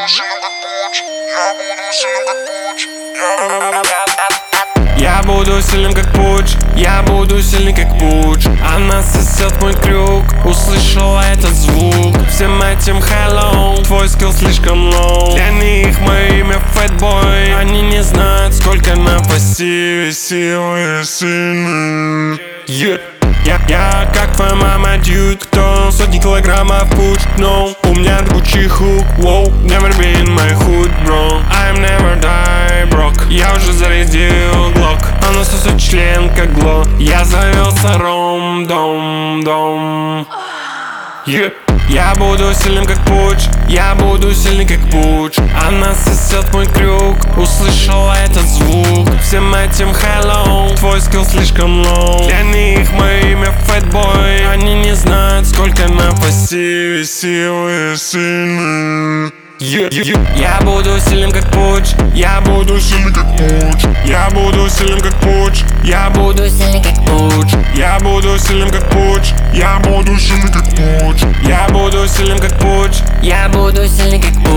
сильным как Пуч. Я буду сильным как Пуч. Я буду сильным как Пуч, я буду сильный как Пуч. Она сосет мой крюк, услышала этот звук. Всем этим hello, твой скилл слишком low. Для них мое имя Fatboy, они не знают, сколько на пассиве силы сильны. Я как твоя мама, дюд, кто сотни килограммов пуч, no. У меня Gucci hook, wow, never been my hood, bro. I'm never die, broke. Я уже зарядил глок, она сосет член как гло. Я завелся дом. Я буду сильным как Пуч, я буду сильный как Пуч. Она сосет мой крюк, услышала этот звук. Всем этим hello, твой скилл слишком low. Для них мое имя Fatboy, они не знают, сколько на пассиве силы сильны. Я буду сильным как Пуч, я буду сильным как Пуч. Я буду сильным как Пуч, я буду сильный как Пуч. Я буду сильным как Пуч, я буду сильным как Пуч. Я буду сильным как Пуч, я буду сильный как Пуч.